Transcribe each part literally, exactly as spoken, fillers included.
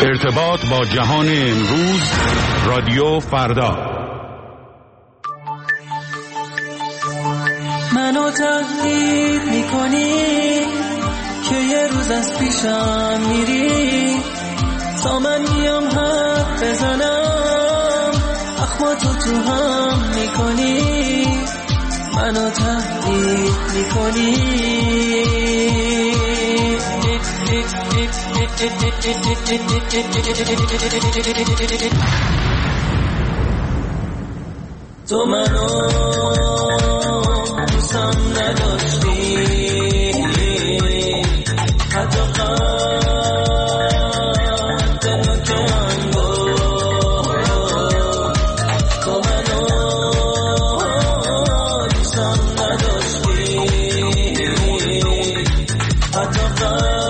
ارتباط با جهان امروز، رادیو فردا. منو تهدید میکنی که یه روز از پیشم میری، تا من میام حرف بزنم اخماتو تو هم میکنی. منو تهدید میکنی تو منو دوستم نداشتی، حتی قد نکن بود. تو منو دوستم نداشتی، حتی قد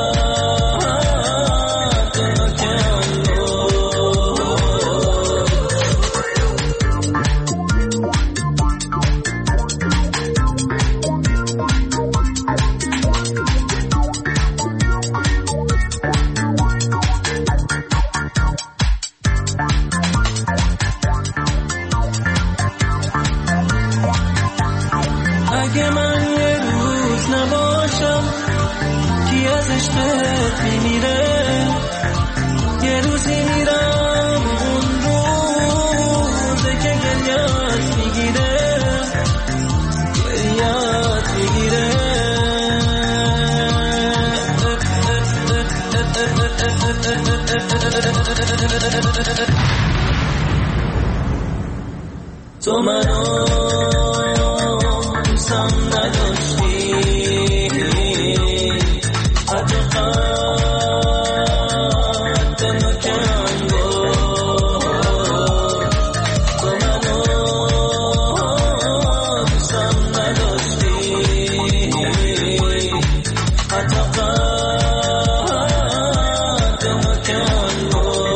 اگه من یه روز نباشم کی از عشقت میمیره، یه روزی میرم اون روزه که گریت میگیره، گریت میگیره. تو منو دوستم نداشتی، حتی قد نکن بود. تو منو دوستم نداشتی، حتی قد نکن بود.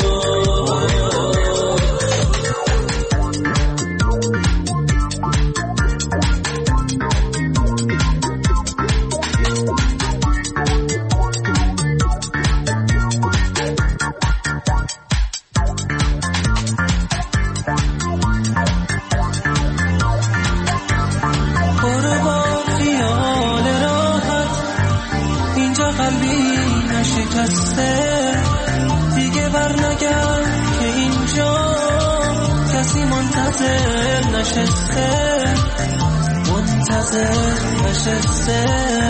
دیگه برنگرد که اینجا کسی منتظر نشسته، منتظر نشسته.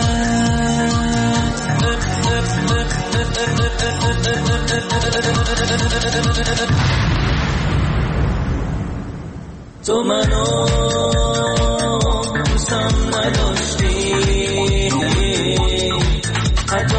تو منو دوستم نداشتی، حتی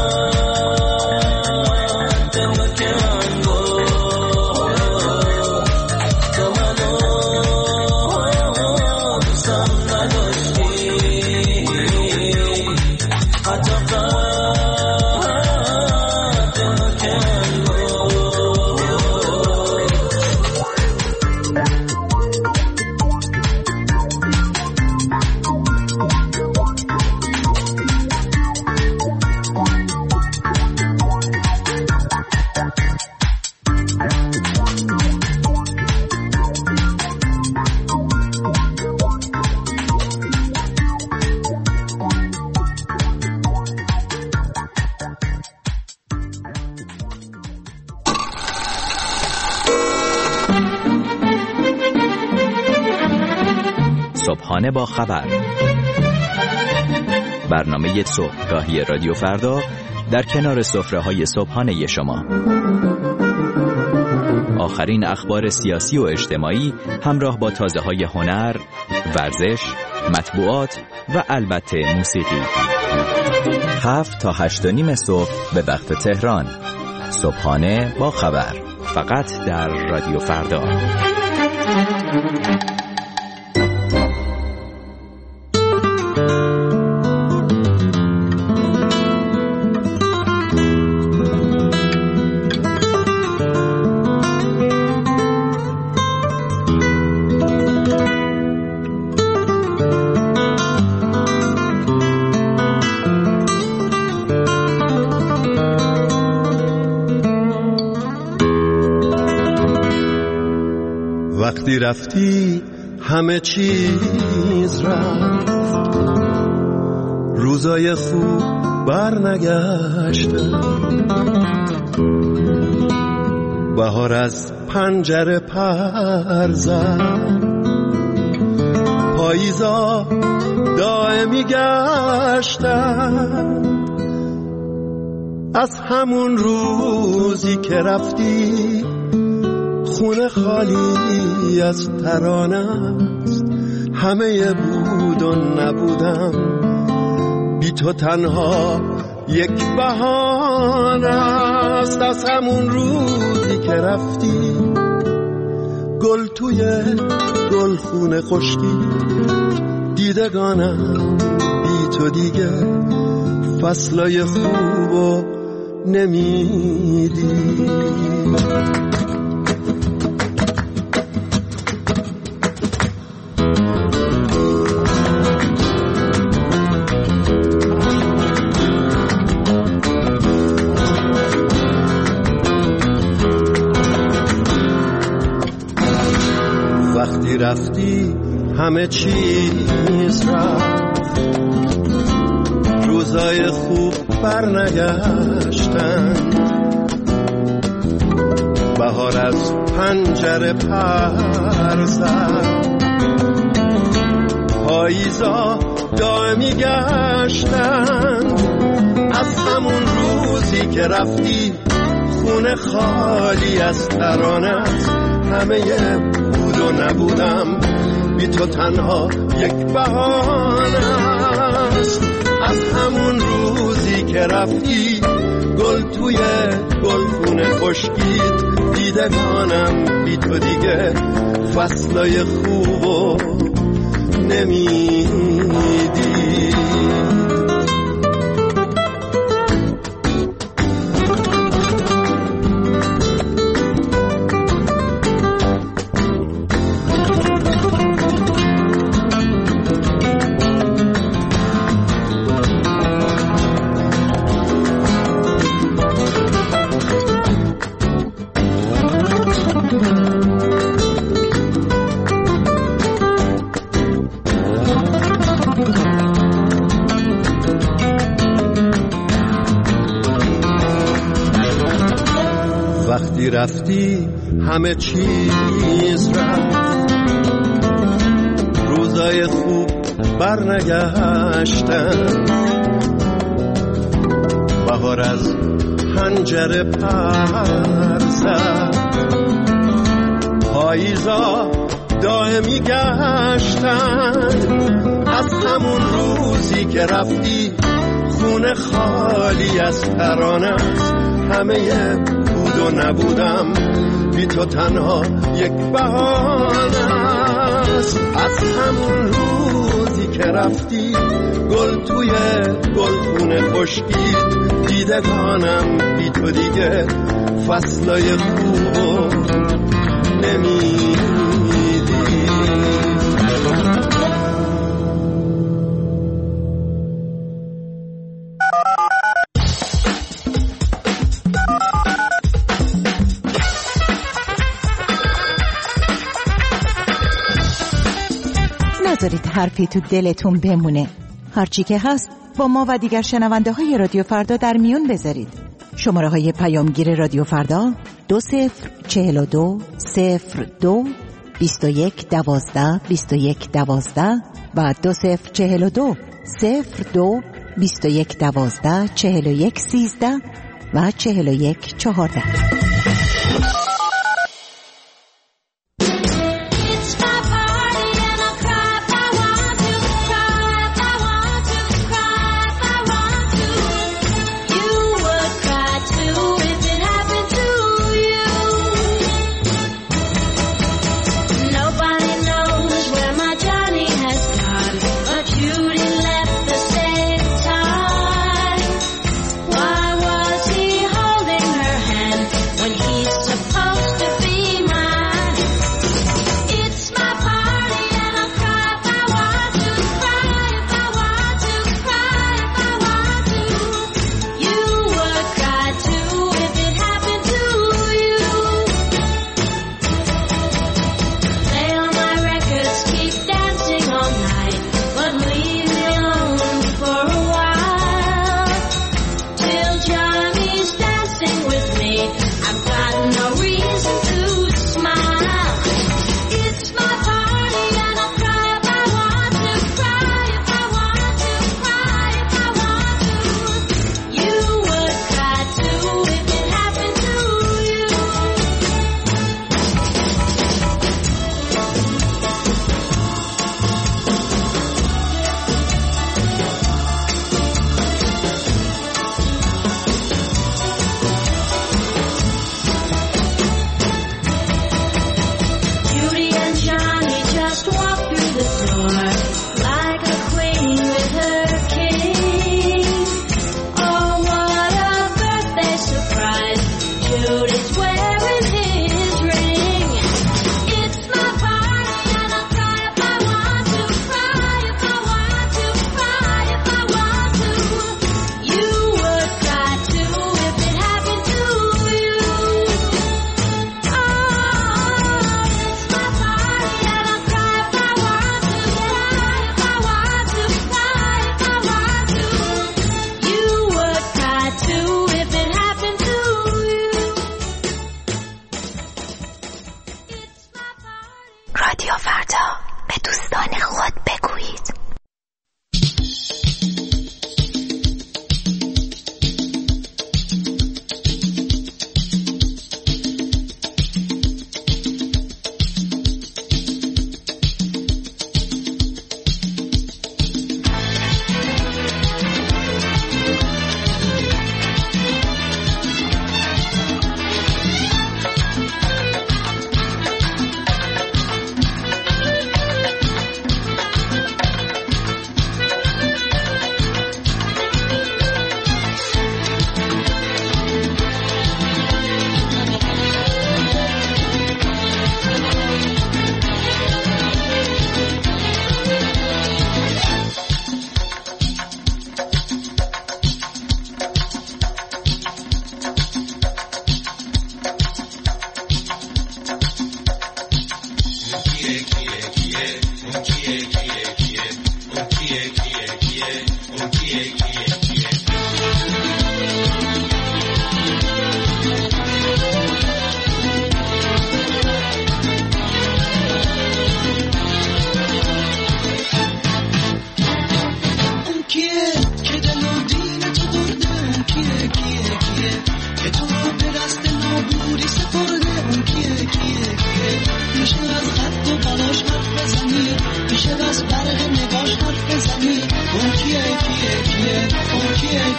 صبحانه با خبر، برنامه صبحگاهی رادیو فردا در کنار سفره‌های صبحانه شما. آخرین اخبار سیاسی و اجتماعی همراه با تازه‌های هنر، ورزش، مطبوعات و البته موسیقی. هفت تا هشت و نیم صبح به وقت تهران. صبحانه با خبر، فقط در رادیو فردا. وقتی رفتی همه چیز رفت، روزای خوب برنگشتن، بهار از پنجره پر زد، پاییزا دائمی گشتن. از همون روزی که رفتی خونه خالی از ترانه است، همه بود و نبودم، بی تو تنها یک بهانه است. از همون روزی که رفتی گل توی گل خونه خشکی، دیدگانم بی تو دیگه فصلای خوبو نمیدی. وقتی رفتی همه چیز رفت، روزای خوب برنگشتن، بهار از پنجره پر زد، پاییزا دائمی گشتن. از همون روزی که رفتی خونه خالی از ترانه است، همه بود و نبودم، بی تو تنها یک بهانه است. از همون روزی که رفتی گل توی گل خونه خشکید، دیدگانم بی تو دیگه فصلای خوبو نمیدی. وقتی رفتی همه چیز رفت، روزای خوب برنگشتن، بهار از پنجره پر زد، پاییزا دائمی گشتن. از همون روزی که رفتی خونه خالی از ترانه است، همه بود و نبودم، بی تو تنها یک بهانه است. از همون روزی که رفتی گل توی گل خونه خشکید، دیدگانم بی تو دیگه فصلای خوبو نمیدی. نذارید حرفی تو دلتون بمونه. هرچی که هست با ما و دیگر شنونده های رادیو فردا در میون بذارید. شماره های پیامگیر رادیو فردا دو صفر چهل و دو صفر دو بیست و یک دوازده بیست و یک دوازده و دو صفر چهل و دو صفر دو بیست و یک دوازده چهل و یک سیزده و چهل و یک چهارده. When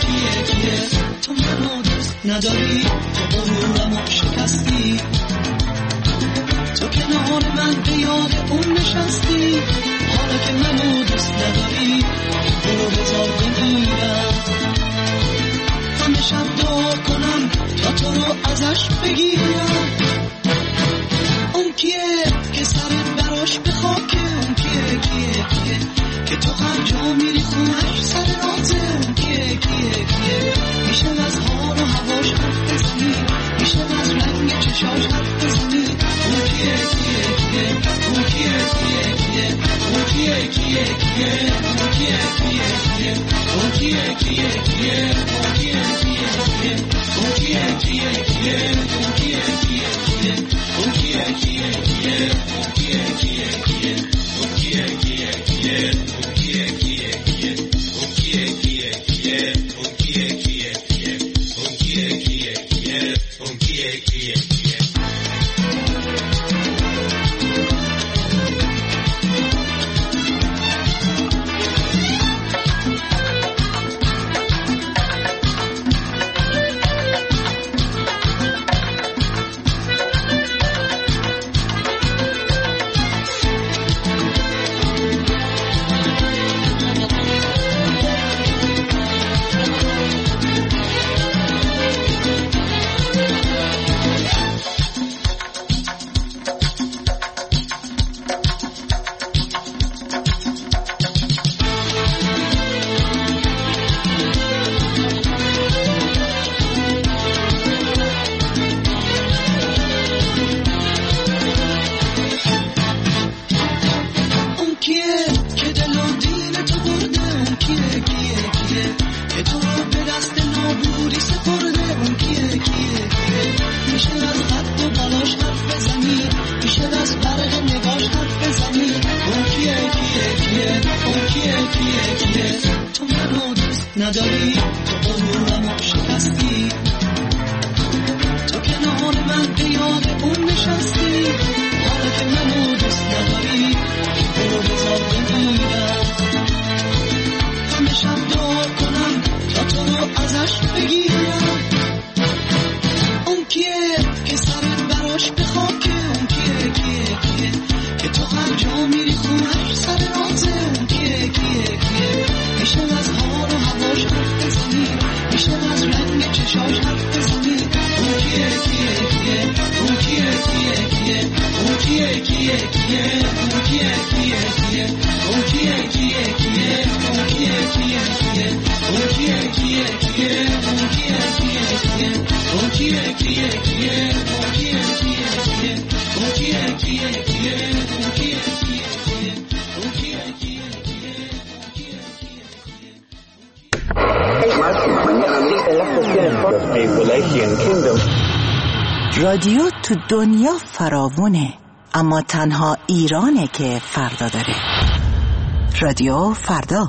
کیه کیه تو منو دوست نداری تو غرورمو شکستی تو کنار من به یاد اون نشستی حالا که منو دوست نداری برو بذار بمیرم همه شب دعا کنم تا تو رو ازش بگیرم اون کیه که سرت براش به خاکه اون کیه کیه کیه که تو هر جا میری خونش سر رازه اون کیه کیه کیه میشه از حال و هواش حرف بزنی میشه از رنگ چشاش حرف بزنی اون کیه کیه کیه اون کیه کیه کیه اون کیه کیه کیه اون کیه کیه کیه اون کیه کیه کیه اون کیه کیه کیه اون کیه کیه کیه اون کیه کیه کیه اون کیه کیه کیه اون کیه کیه کیه اون کیه کیه کیه اون کیه کیه کیه اون کیه کیه کیه اون کیه کیه کیه اون کیه کیه کیه اون کیه کیه کیه نداری تو غرورمو شکستی تو کنار من به یاد اون نشستی حالا که منو دوست نداری برو بذار بمیرم همه شب دعا کنم تا تو رو ازش بگیرم اون کیه که سرت براش به خاکه اون کیه کیه کیه که تو هر جا میری خونش سر رازه اون کیه کیه کیه میشه از حال و هواش حرف بزنی میشه از رنگ چشاش حرف بزنی اون کیه کیه کیه اون کیه کیه کیه اون کیه کیه کیه اون کیه کیه کیه اون کیه کیه کیه اون کیه کیه کیه اون کیه کیه کیه اون کیه کیه کیه اون کیه کیه کیه اون کیه کیه کیه اون کیه کیه کیه اون کیه کیه کیه اون کیه کیه رادیو تو دنیا فراوونه، اما تنها ایرانه که فردا داره. رادیو فردا.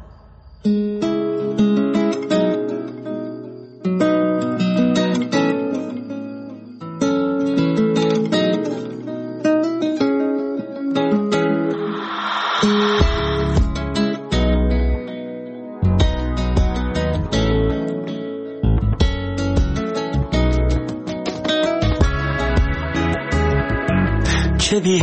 چه بی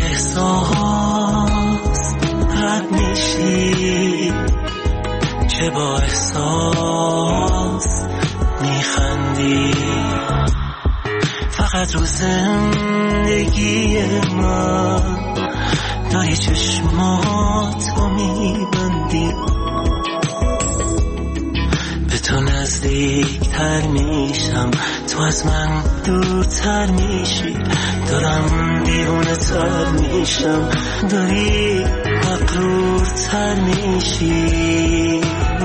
احساس رد میشی، چه با احساس میخندی، فقط رو زندگی من داری چشماتو میبندی، به تو نزدیکتر میشم، تو از من دورتر میشی، دارم دیوونه تر میشم، داری مغرورتر میشی.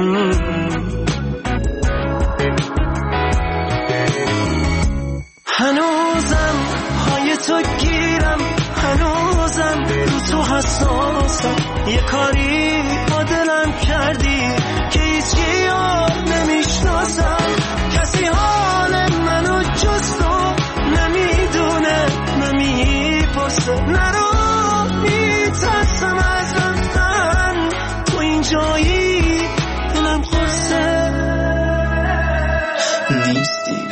هنوزم پای تو گیرم، هنوزم رو تو حساسم، یه کاری با دلم کردی که هیچی یاد نمیشناسم، کسی حال منو جز تو نمیدونه، نمیپرسه، نرو میترسم از رفتن، تو این جایی دلم خورسه.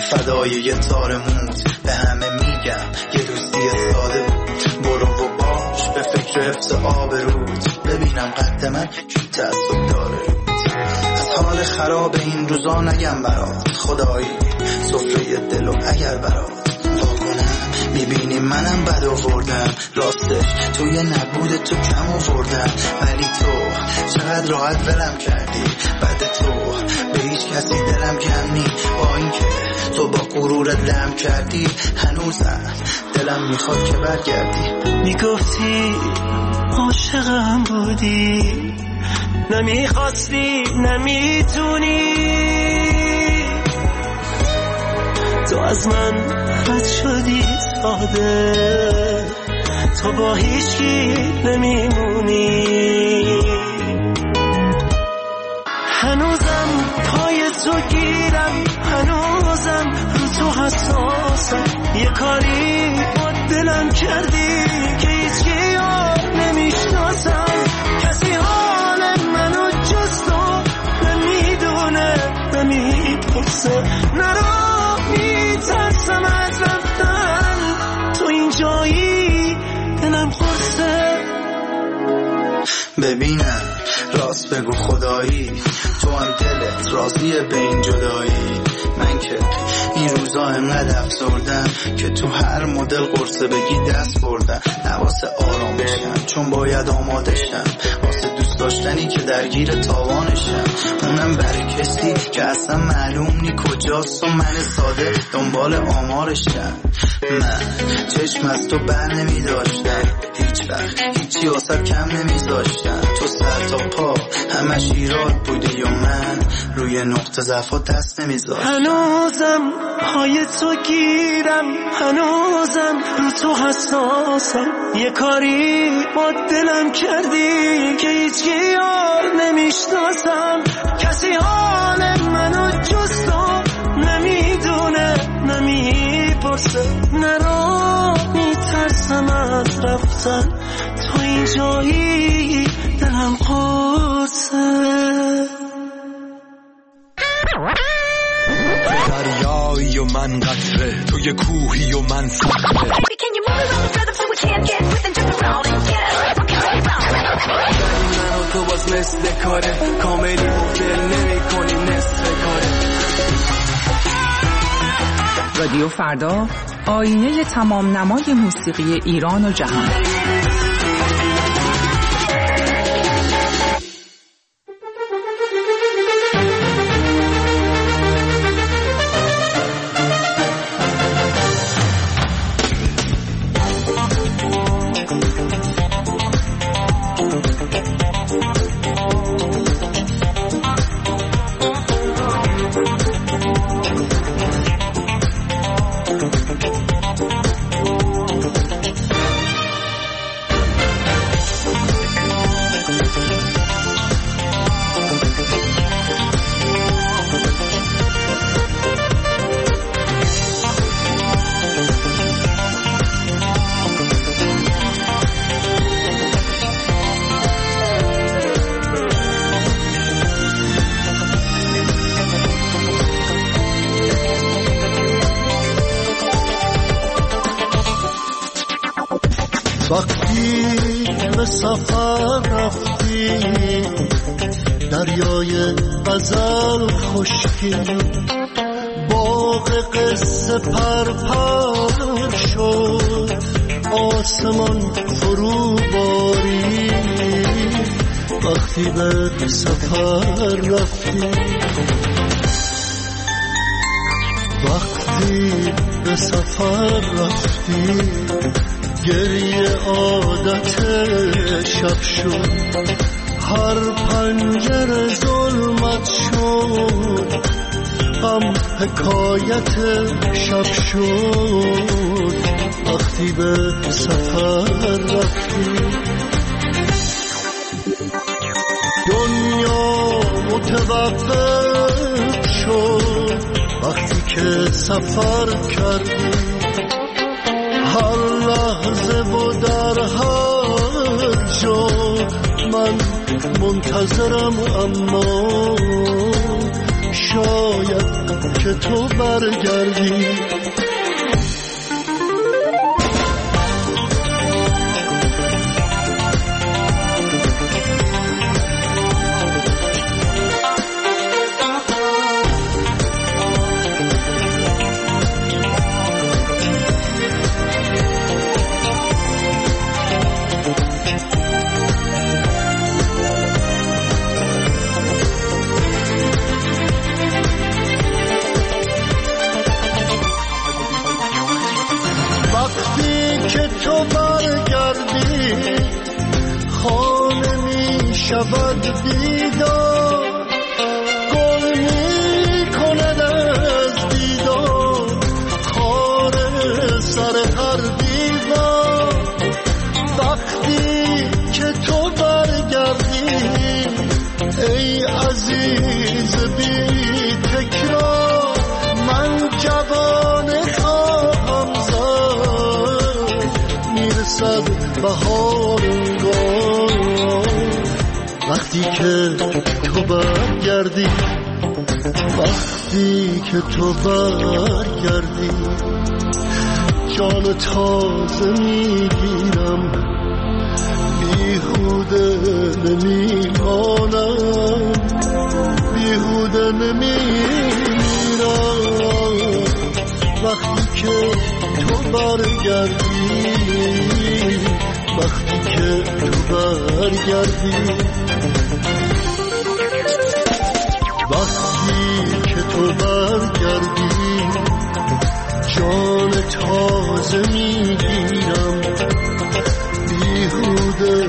فدای یه تار موت به همه میگم یه دوستی ساده بود. برو و باش به فکر حفظ آبروت، ببینم قد من کی تعصب داره روت. از حال خراب این روزا نگم برات، خدایی سفره دلو اگر برات واکنم میبینی منم بد آوردم. راستش توی نبود تو کم آوردم، ولی تو چقدر راحت ولم کردی. بعد تو به هیچ کسی دلم کم نی، با اینکه تو با غرورت لم کردی هنوزم دلم میخواد که برگردی. میگفتی عاشقم بودی، نمیخواستی نمیتونی، تو از من رد شدی ساده، تو با هیچکی نمیمونی. هنوزم پای تو گیرم، هنوزم رو تو حساسم. یه کاری با دلم کردی که هیچکی یاد نمیشناسم. کسی حال منو جز تو نمیدونه نمیپرسه. نرو میترسم از رفتن، تو این جایی دلم خورسه. ببینم راست بگو خدایی، تو هم دلت راضیه به این جدایی. من که این روزا انقدر افسردم که تو هر مدل قرصه بگی دست بردم. نواسه آرام بشم چون باید آماده شم، واسه دوست داشتنی که درگیر تاوانشم. اونم برای کسی که اصلا معلوم نی کجاست و من ساده دنبال آمارشم. من چشم از تو بر نمی داشتم، هیچ وقت هیچی واسه کم نمی داشتم. تو سر تا پا همش ایراد بودی و من روی نقطه ضعفات دست نمی داشتم. هنوزم پای تو گیرم، هنوزم رو تو حساسم. یه کاری با دلم کردی که هیچی یار نمیشناسم. کسی حال منو جز تو نمیدونه نمیپرسه. نرو میترسم از رفتن، تو این جایی دلم قرصه. دریایی و من قطره، تو یه کوهی و من صخره. من و تو باز مثل کاره، کاملی و دل نمی کنی نصف کاره. رادیو فردا، آینه تمام نمای موسیقی ایران و جهان. وقتی به سفر رفتی دریای غزل خشکی، باغ قصه پرپر شد آسمان فرو باری. وقتی به سفر رفتی، وقتی به سفر رفتی، گریه عادت شب شد، هر پنجره ظلمت شد، غم حکایت شب شد. وقتی به سفر رفتی، دنیا متوقف شد. وقتی که سفر کردی، هر لحظه و در هر جا من منتظرم، اما شاید که که تو برگردی. شود بیدار گل می کند از دیدار خار سر هر دیوار. وقتی که تو برگردی ای عزیز بی تکرار من جوان خواهم زد میرسد بهار انگار. وقتی که تو برگردی وقتی که تو برگردی جان تازه میگیرم بیهوده نمیمانم بیهوده نمیمیرم. وقتی که تو برگردی وقتی که تو برگردی وقتی که تو برگردی جان تازه میگیرم بیهوده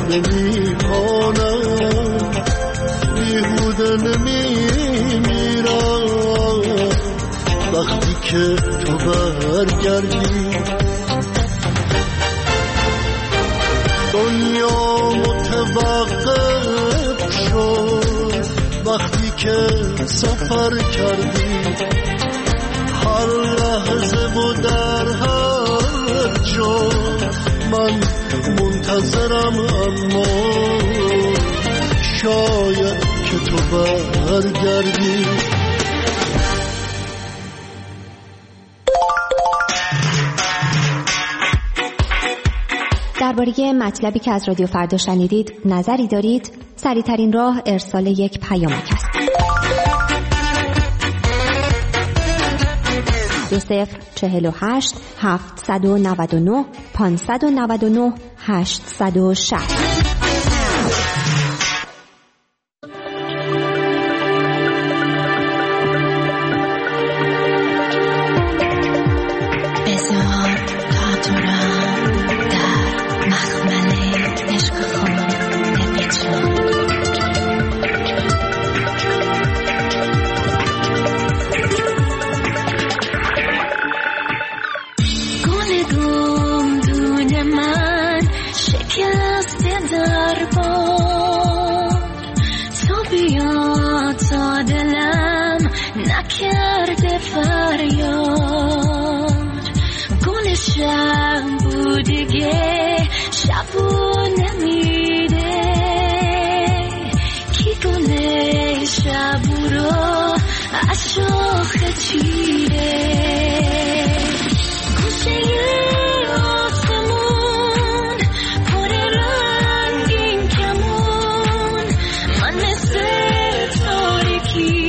نمیمانم بیهوده نمیمیرم. وقتی که تو برگردی دنیا متوقف شد وقتی که سفر کردی هر لحظه و در هر جا من منتظرم اما شاید که تو برگردی. درباره مطلبی که از رادیو فردا شنیدید نظری دارید؟ سریع‌ترین راه ارسال یک پیامک است. دو صفر چهل و هشت هفتصد و نود و نه پانصد و نود و نه هشتصد و شصت. نکرده فریاد گلشم بودگه شبو نمیده کی گل شبو رو از شاخه چیده گوشه آسمون پر رنگین کمون من مثل تاریکی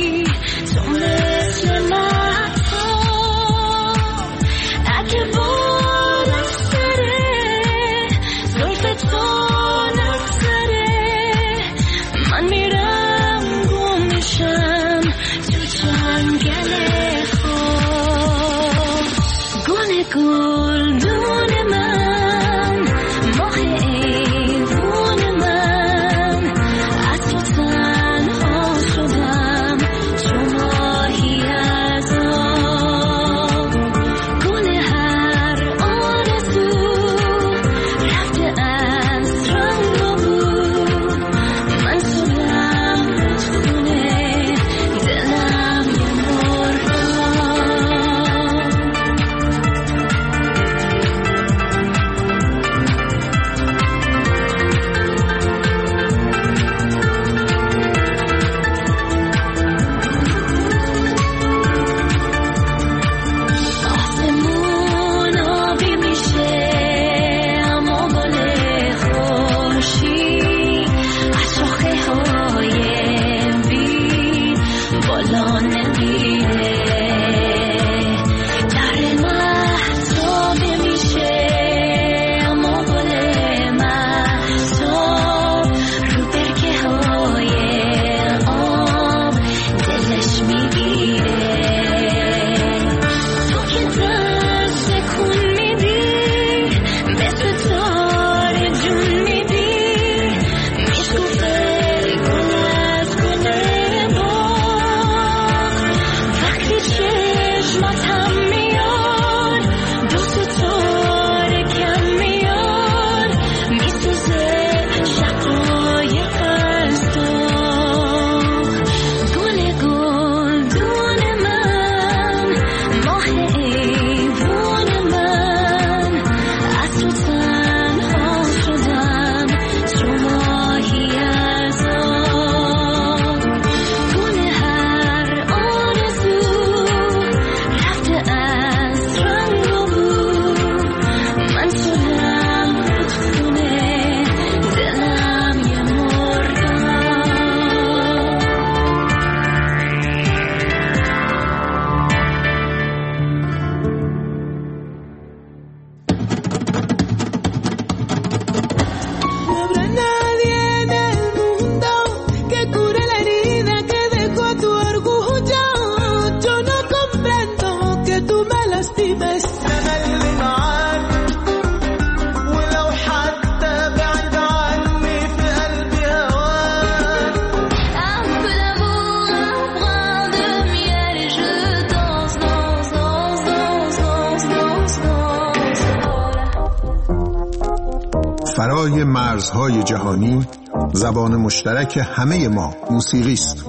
فرای مرزهای جهانی زبان مشترک همه ما موسیقی است.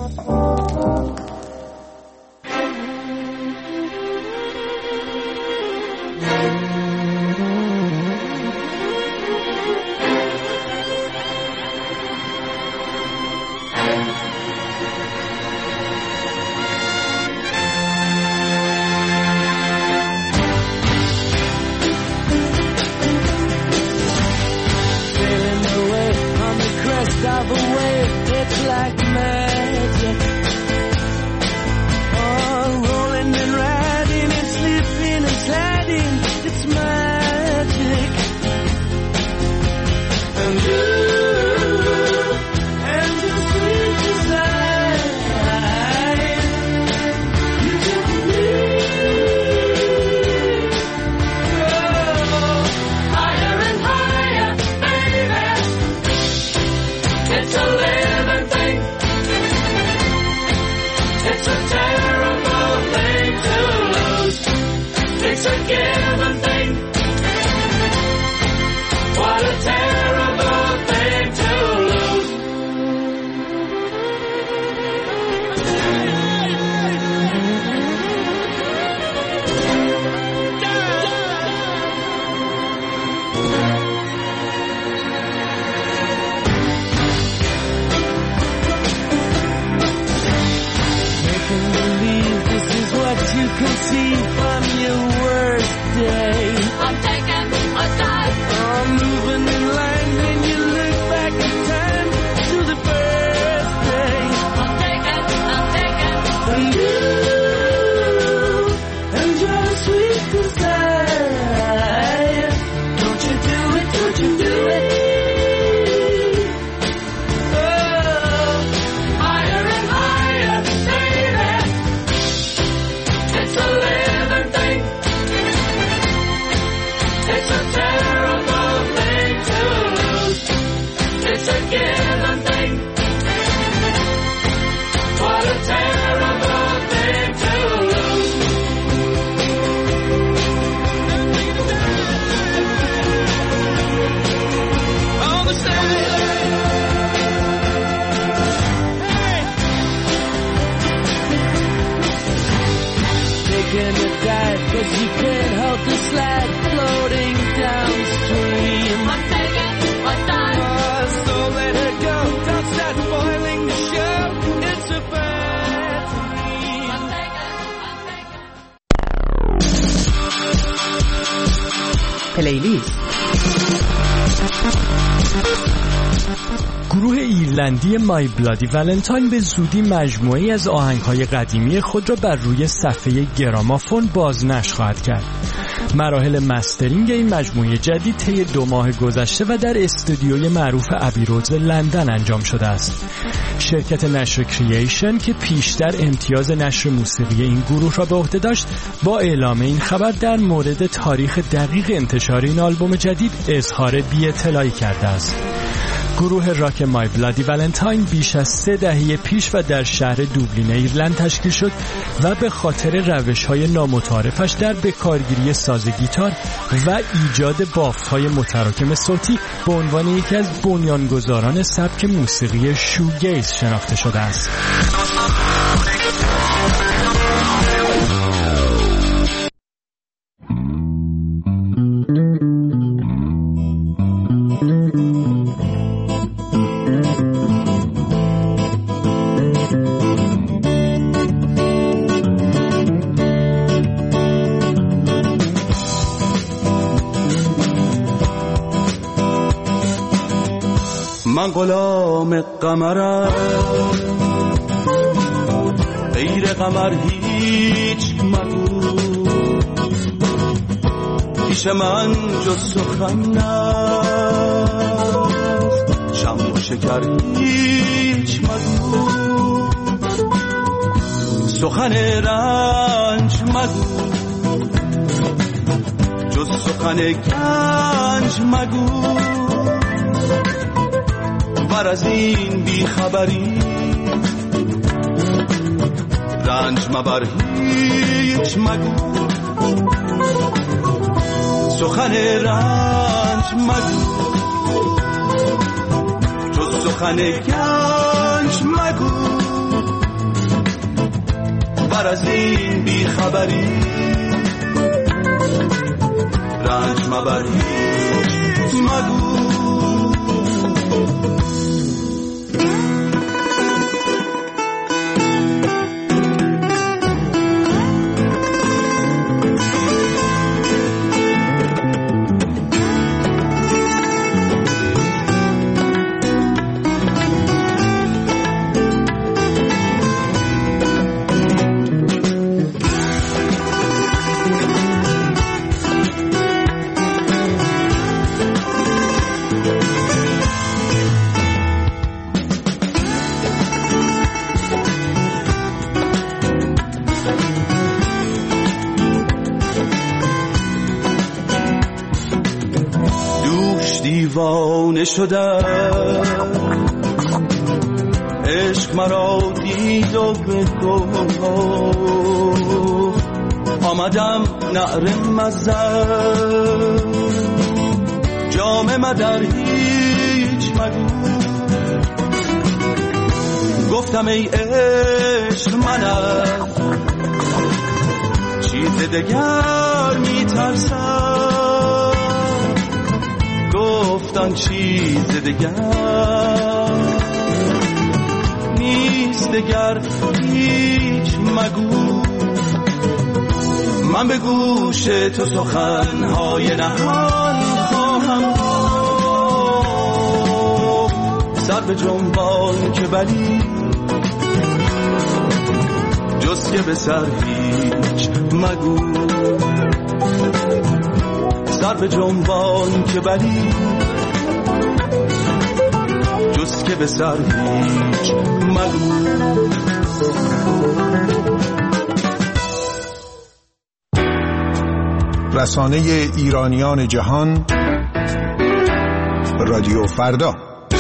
پلیلیست. گروه ایرلندی مای بلادی ولنتاین به زودی مجموعه‌ای از آهنگ‌های قدیمی خود را بر روی صفحه گرامافون بازنشر خواهد کرد. مراحل مسترینگ این مجموعه جدید طی دو ماه گذشته و در استودیوی معروف ابی رودز لندن انجام شده است. شرکت نشر کرییشن که پیشتر امتیاز نشر موسیقی این گروه را به عهده داشت، با اعلام این خبر در مورد تاریخ دقیق انتشار این آلبوم جدید اظهار بی‌اطلاعی کرده است. گروه راک مای بلادی ولنتاین بیش از سه دهه پیش و در شهر دوبلین ایرلند تشکیل شد و به خاطر روش‌های نامتعارفش در بکارگیری ساز گیتار و ایجاد بافت‌های متراکم صوتی به عنوان یکی از بنیانگذاران سبک موسیقی شوگیز شناخته شده است. من غلام قمرم، غیر قمر هیچ مگو، پیش من جز سخن نست، شم و شکر هیچ مگو، سخن رنج مگو، جز سخن گنج مگو، ور از این بی خبری رنج مبر هیچ مگو، سخن رنج مگو، سخن گنج مگو، بر از این بیخبری رنج مبر هیچ مگو. دیوانه شدم، عشق مرا دید و به گفت، آمدم نعره مزن، جام مدر هیچ مگو. گفتم ای عشق منم، چیز دگر میترسم. گفتن چیز دگر نیست، دگر هیچ مگو. من به گوش تو سخنهای نهان خواهم گفت، سر به جنبان که بلی جز که به سر هیچ مگو. سر به جنبان که بلی جز که به سر هیچ مگو. رسانه ایرانیان جهان، رادیو فردا.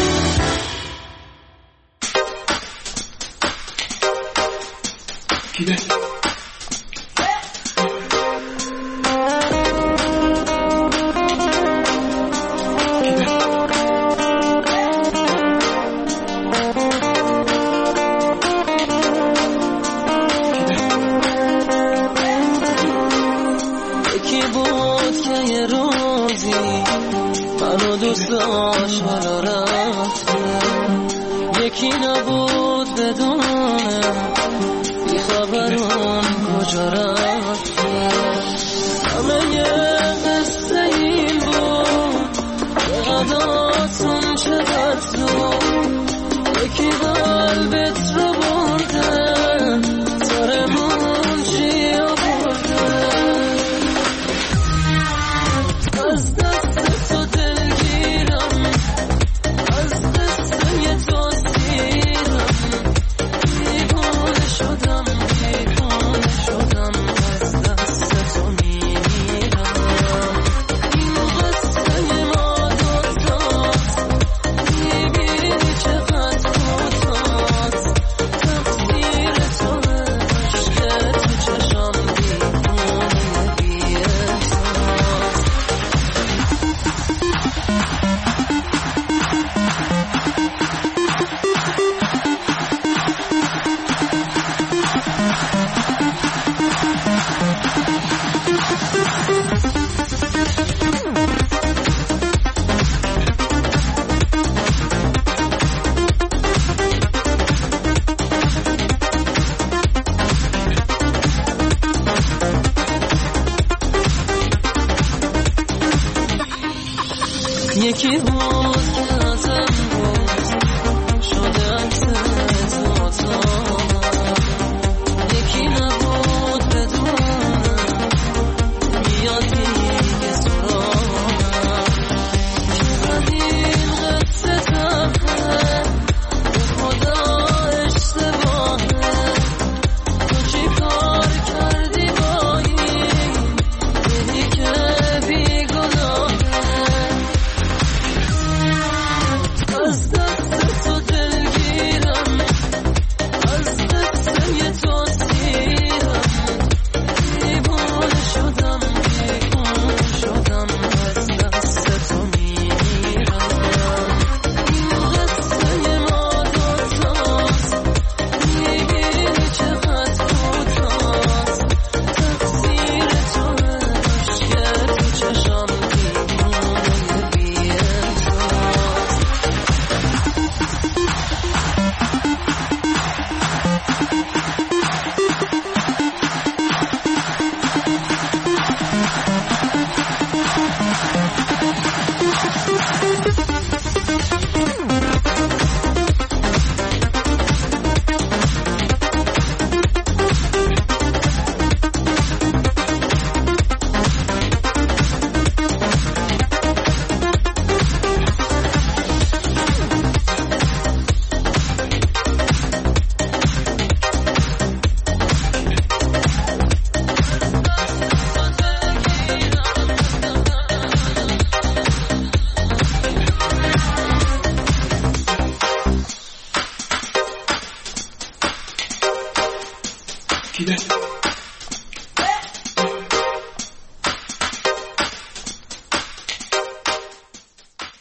یکی بود که ازم بود شده عکس ذاتا، یکی نبود بدونم میاد دیگه سراغم، چقدر این قصه تفه به خدا اشتباهه. تو چی کار کردی با این دلی که بیگناهه؟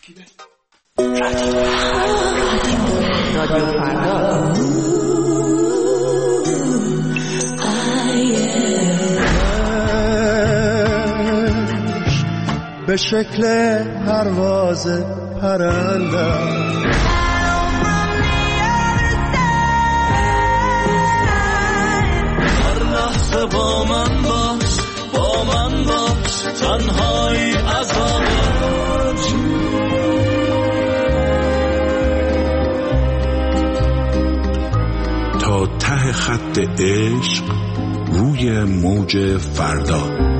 رادیو فردا. به شکل پرواز پرنده هر لحظه با من باش، با من باش، تنهایی عذابه. تا ته خط عشق روی موج فردا.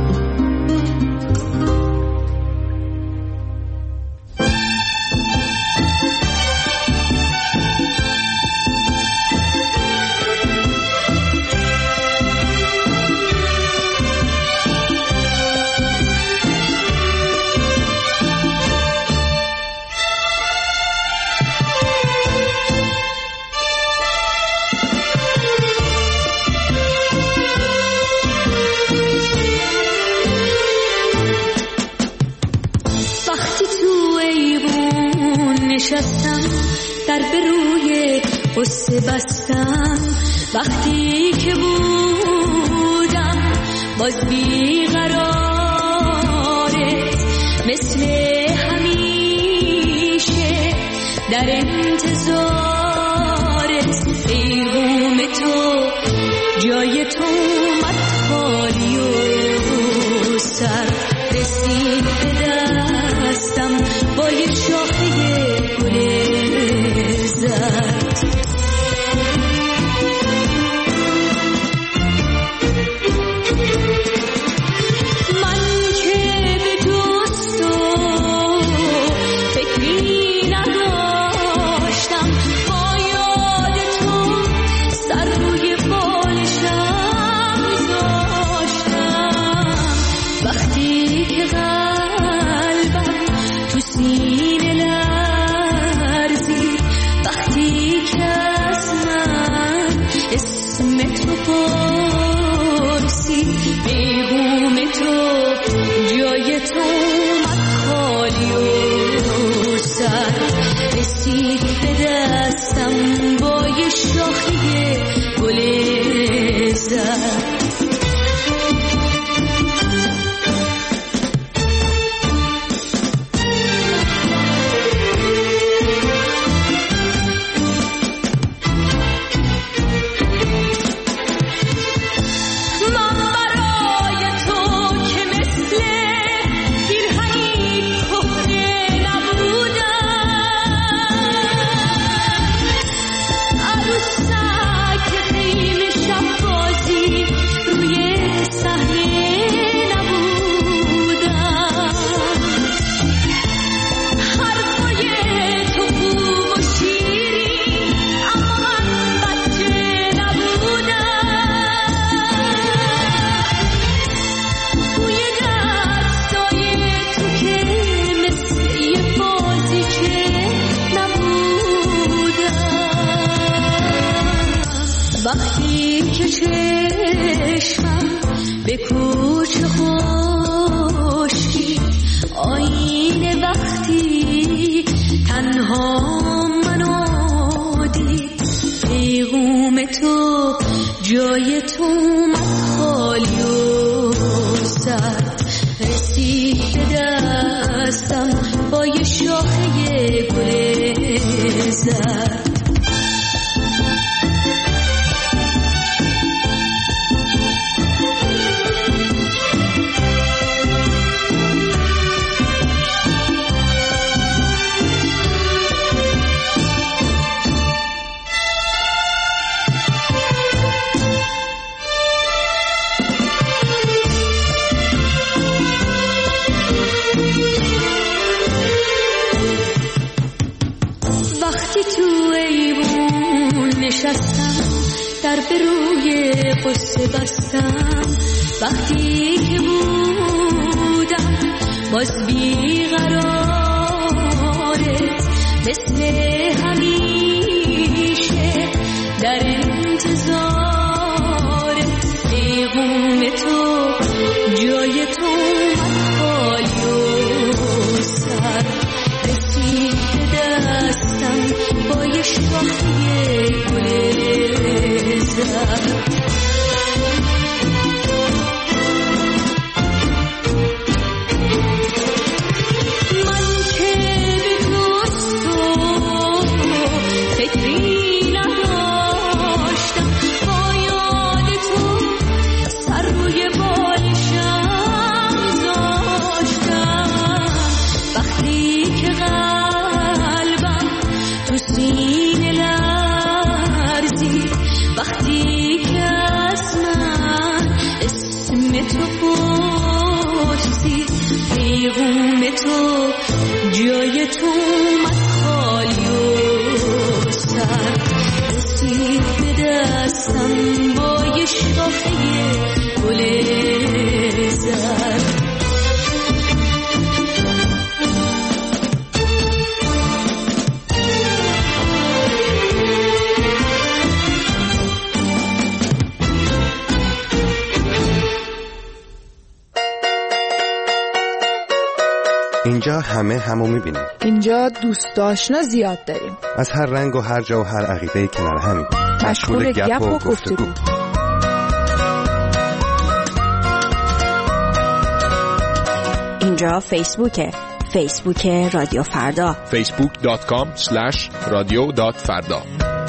در به روی قصه بستم، وقتی که بودم باز بیقراره، مثل همیشه در انتظارت. پیغام تو جای تو اومد خالی و سر رسید به دستم با یه شاخه گل زرد. من که به دوست و فکری نداشتم، با یاد تو سر روی بالشم داشتم. وقتی که قلبم تو سینه لرزید، وقتی که از من اسم تو پرسید، پیغام تو جای تو اومد خالی و سر رسید به دستم با یه شاخه گل زرد. وقتی که چشمم به کوچه خشکی آینه، وقتی تنها منو دید، پیغام تو جای تو اومد خالی و سر رسید به دستم با یه شاخه گل زرد. وقتی تو ایوون نشستم، در به روی قصه بستم، وقتی که بودم باز بیقراره، مثل همیشه در انتظارت. پیغام تو جای تو اومد خالی و سر رسید قیقوم تو جای تو اومد خالی و سر رسید به دستم با یه شاخه گل زر. اینجا همه همو میبینیم. اینجا دوست آشنا زیاد داریم. از هر رنگ و هر جا و هر عقیده کنار همیم. مشغول گپ و گفتگو. اینجا فیسبوکه. فیسبوک رادیو فردا. فیسبوک دات کام اسلش رادیو دات فردا.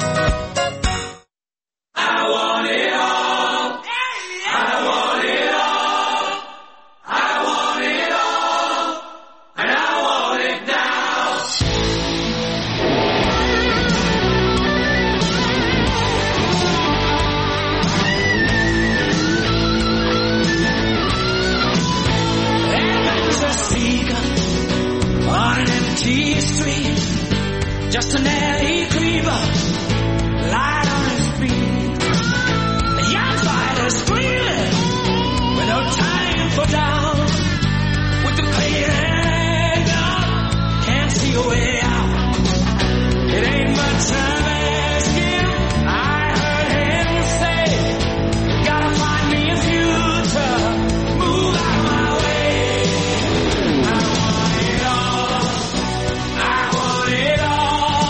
Just an alley creeper, light on his feet. The young fighter screaming with no time for down. With the pain and gun, can't see a way out. It ain't much time asking. I heard him say, gotta find me a future, move out of my way. I want it all, I want it all.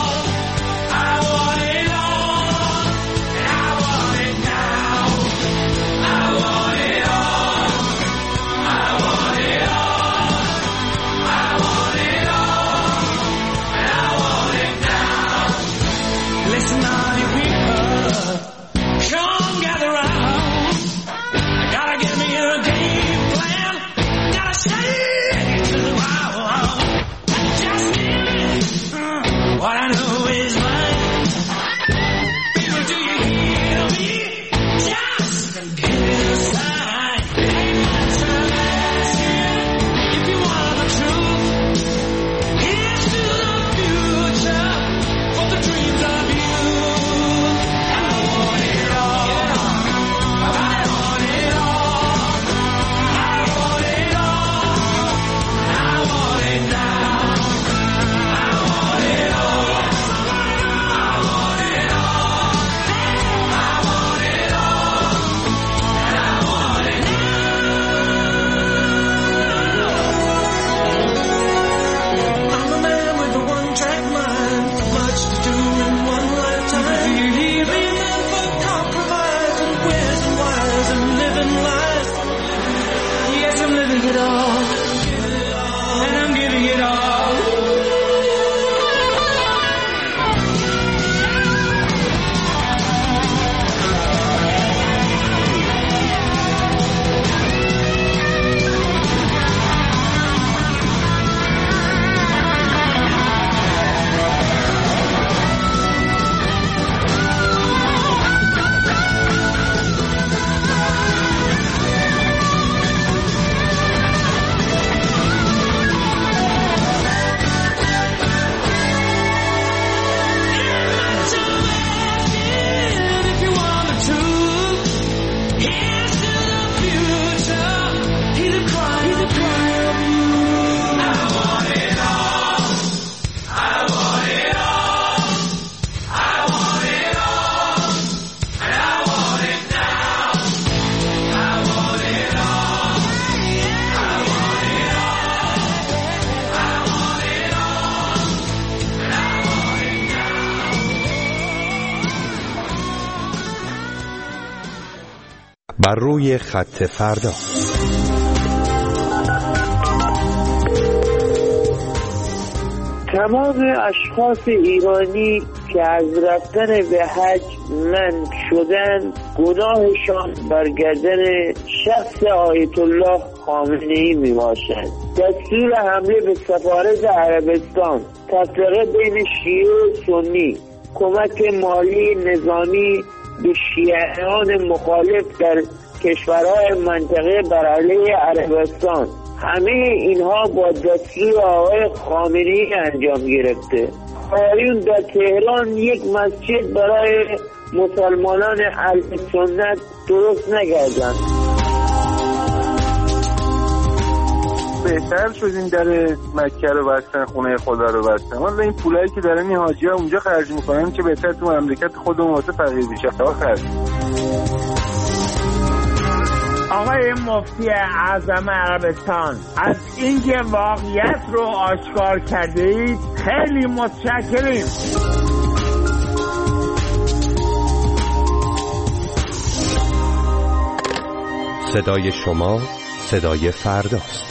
بر روی خط فردا. تمام اشخاص ایرانی که از رفتن به حج منع شدن گناهشان بر گردن شخص آیت الله خامنه‌ای می باشد. دستور حمله به سفارت عربستان، تفرقه بین شیعه و سنی، کمک مالی نظامی به شیعیان مخالف در کشورهای منطقه بر علیه عربستان، همه اینها با دستور آقای خامنه‌ای انجام گرفته. آقایون در تهران یک مسجد برای مسلمانان اهل سنت درست نکردند. بهتر شد این در مکه رو بستن، خونه خدا رو بستن. ولی این پولایی که دارن این حاجی‌ها اونجا خرج میکنن که بهتر تو مملکت خودمون واسه فقیر بیچاره‌ها خرج. آقای مفتی اعظم عربستان، از اینکه واقعیت رو آشکار کرده اید خیلی متشکریم. صدای شما صدای فرداست.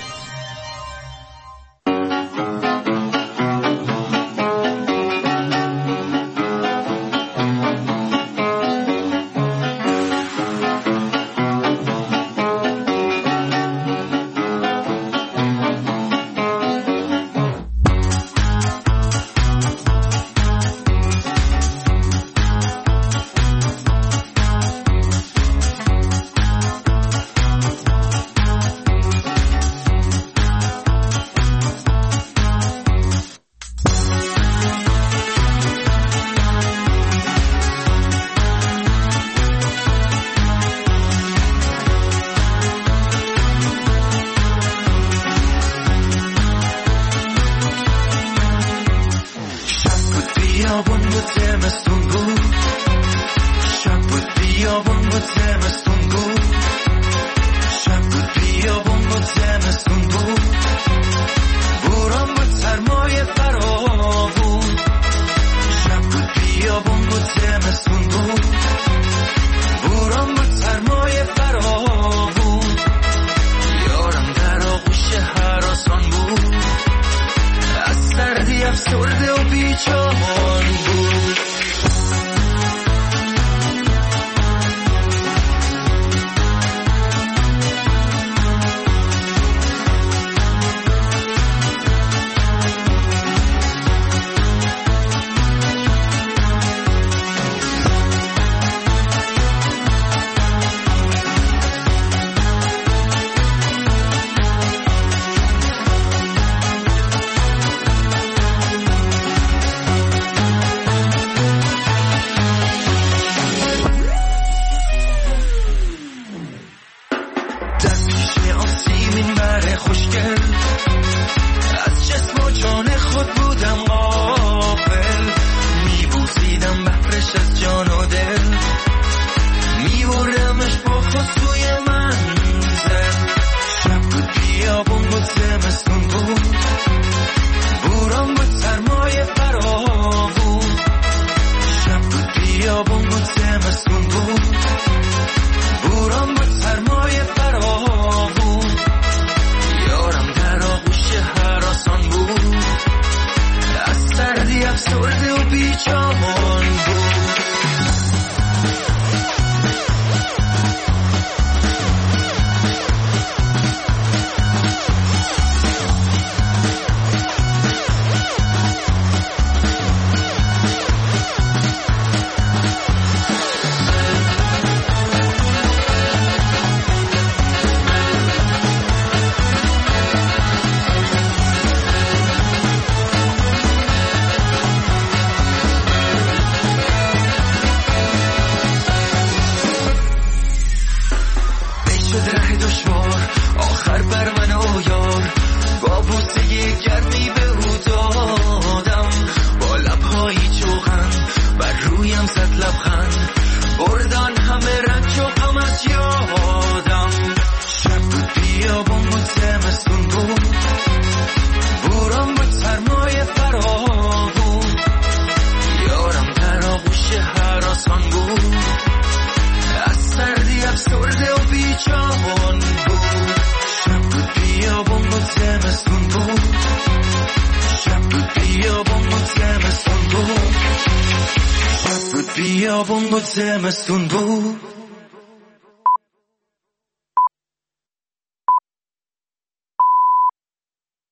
بیابون بود زمستون بود